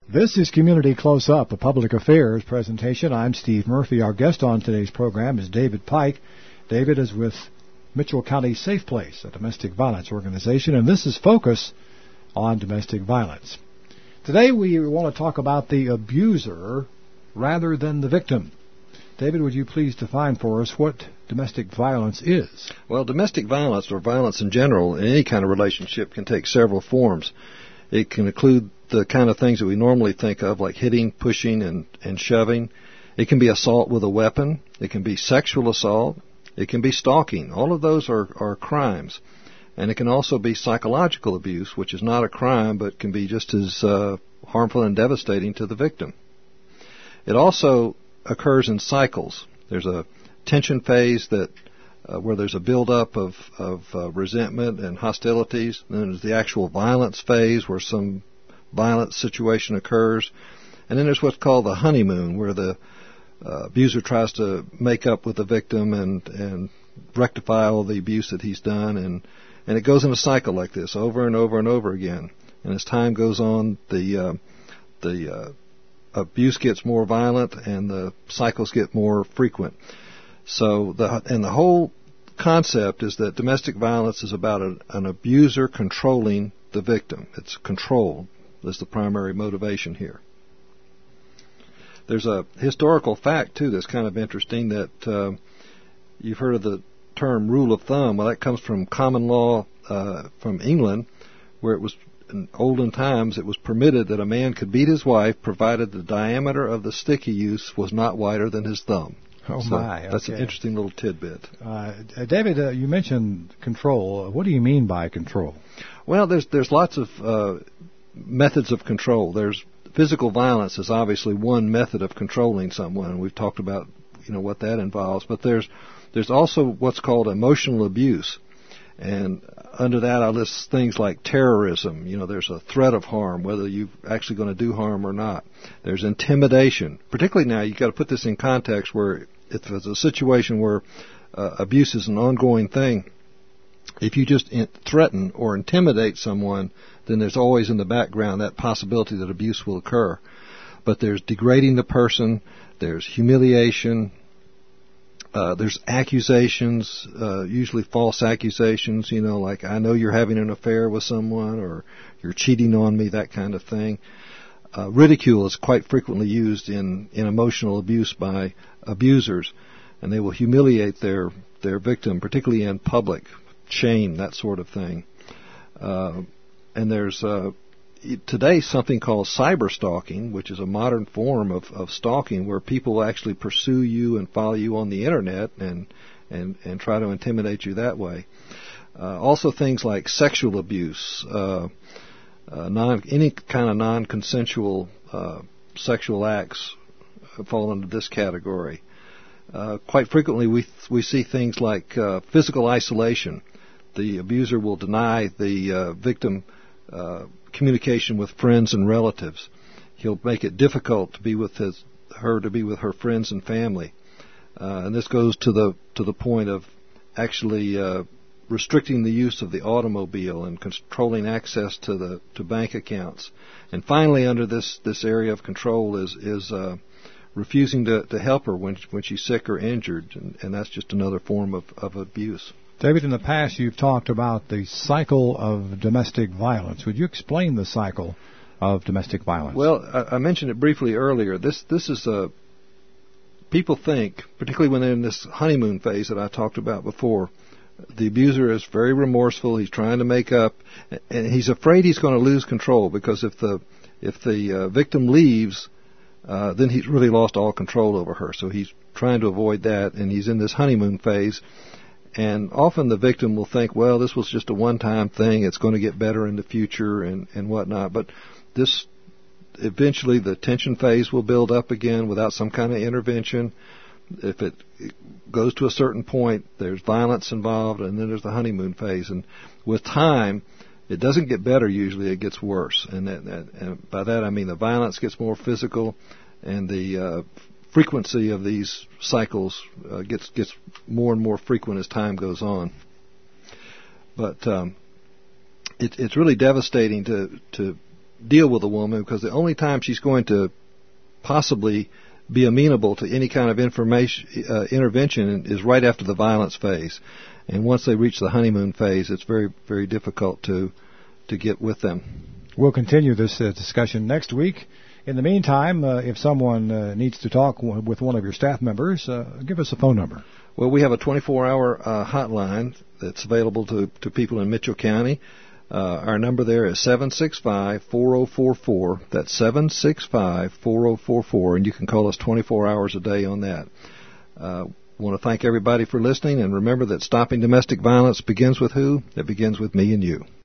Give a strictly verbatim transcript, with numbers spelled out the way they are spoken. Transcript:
This is Community Close Up, a public affairs presentation. I'm Steve Murphy. Our guest on today's program is David Pike. David is with Mitchell County Safe Place, a domestic violence organization, and this is Focus on Domestic Violence. Today we want to talk about the abuser rather than the victim. David, would you please define for us what domestic violence is? Well, domestic violence, or violence in general, in any kind of relationship, can take several forms. It can include the kind of things that we normally think of, like hitting, pushing, and, and shoving. It can be assault with a weapon. It can be sexual assault. It can be stalking. All of those are, are crimes. And it can also be psychological abuse, which is not a crime, but can be just as uh, harmful and devastating to the victim. It also occurs in cycles. There's a tension phase that uh, where there's a buildup of, of uh, resentment and hostilities. Then there's the actual violence phase where some violent situation occurs. And then there's what's called the honeymoon, where the uh, abuser tries to make up with the victim and, and rectify all the abuse that he's done. And, and it goes in a cycle like this over and over and over again. And as time goes on, the uh, the uh, abuse gets more violent and the cycles get more frequent. So the and the whole concept is that domestic violence is about a, an abuser controlling the victim. It's control is the primary motivation here. There's a historical fact, too, that's kind of interesting, that uh, you've heard of the term rule of thumb. Well, that comes from common law uh, from England, where it was, in olden times, it was permitted that a man could beat his wife provided the diameter of the stick he used was not wider than his thumb. Oh, so my. Okay. That's an interesting little tidbit. Uh, David, uh, you mentioned control. What do you mean by control? Well, there's there's lots of uh, methods of control. There's physical violence is obviously one method of controlling someone, and we've talked about you know what that involves. But there's there's also what's called emotional abuse, and under that I list things like terrorism. You know, there's a threat of harm, whether you're actually going to do harm or not. There's intimidation. Particularly now, you've got to put this in context where if there's a situation where uh, abuse is an ongoing thing, if you just in- threaten or intimidate someone, then there's always in the background that possibility that abuse will occur. But there's degrading the person, there's humiliation, uh, there's accusations, uh, usually false accusations, you know, like, I know you're having an affair with someone, or you're cheating on me, that kind of thing. Uh, ridicule is quite frequently used in, in emotional abuse by abusers, and they will humiliate their, their victim, particularly in public, shame, that sort of thing. Uh, and there's uh, today something called cyber stalking, which is a modern form of, of stalking where people actually pursue you and follow you on the internet and and, and try to intimidate you that way. Uh, also things like sexual abuse, uh, uh, non, any kind of non-consensual uh, sexual acts fall into this category. Uh, quite frequently we we see things like uh, physical isolation. The abuser will deny the uh, victim uh, communication with friends and relatives. He'll make it difficult to be with his, her to be with her friends and family, uh, and this goes to the to the point of actually uh, restricting the use of the automobile and controlling access to the to bank accounts. And finally, under this this area of control is is uh, refusing to, to help her when when she's sick or injured, and, and that's just another form of, of abuse. David, in the past you've talked about the cycle of domestic violence. Would you explain the cycle of domestic violence? Well, I, I mentioned it briefly earlier. This this is a people think, particularly when they're in this honeymoon phase that I talked about before, the abuser is very remorseful. He's trying to make up, and he's afraid he's going to lose control, because if the if the uh, victim leaves, uh, then he's really lost all control over her. So he's trying to avoid that, and he's in this honeymoon phase. And often the victim will think, well, this was just a one-time thing. It's going to get better in the future and, and whatnot. But this, eventually the tension phase will build up again without some kind of intervention. If it, it goes to a certain point, there's violence involved, and then there's the honeymoon phase. And with time, it doesn't get better usually. It gets worse. And, that, that, and by that I mean the violence gets more physical, and the uh, frequency of these cycles uh, gets gets more and more frequent as time goes on. But um, it, it's really devastating to to deal with a woman, because the only time she's going to possibly be amenable to any kind of information uh, intervention is right after the violence phase. And once they reach the honeymoon phase, it's very, very difficult to to get with them. We'll continue this uh, discussion next week. In the meantime, uh, if someone uh, needs to talk w- with one of your staff members, uh, give us a phone number. Well, we have a twenty-four hour uh, hotline that's available to, to people in Mitchell County. Uh, our number there is seven six five, four oh four four. That's seven six five, four oh four four, and you can call us twenty-four hours a day on that. Uh, I want to thank everybody for listening, and remember that stopping domestic violence begins with who? It begins with me and you.